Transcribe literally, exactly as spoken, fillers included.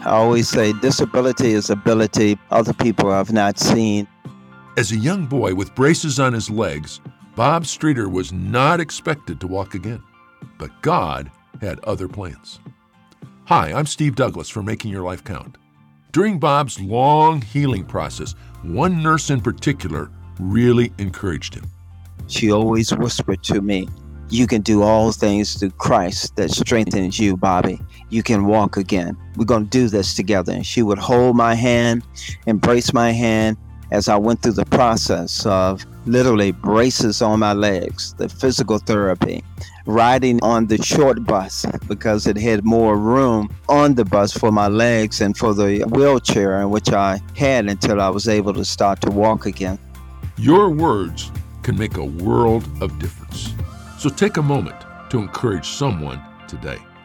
I always say disability is ability other people have not seen. As a young boy with braces on his legs, Bob Streeter was not expected to walk again, but God had other plans. Hi, I'm Steve Douglas for Making Your Life Count. During Bob's long healing process, one nurse in particular really encouraged him. She always whispered to me, "You can do all things through Christ that strengthens you, Bobby. You can walk again. We're going to do this together." And she would hold my hand, embrace my hand as I went through the process of literally braces on my legs, the physical therapy, riding on the short bus because it had more room on the bus for my legs and for the wheelchair in which I had until I was able to start to walk again. Your words can make a world of difference. So take a moment to encourage someone today.